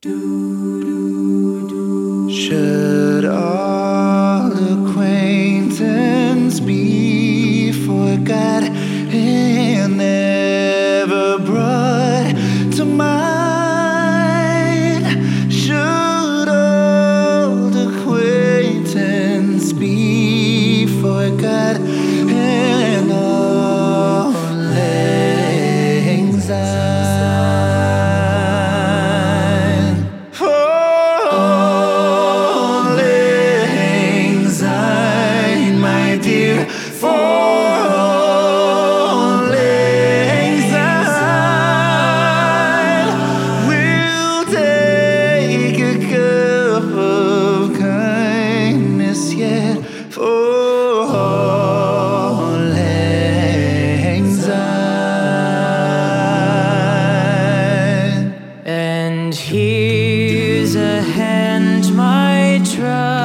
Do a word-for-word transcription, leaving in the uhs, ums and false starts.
Should all acquaintance be forgot and never brought to mind? Should old acquaintance be forgot and all lang syne? For all lang syne, we'll take a cup of kindness yet. For all lang syne. And here's a hand, my trust.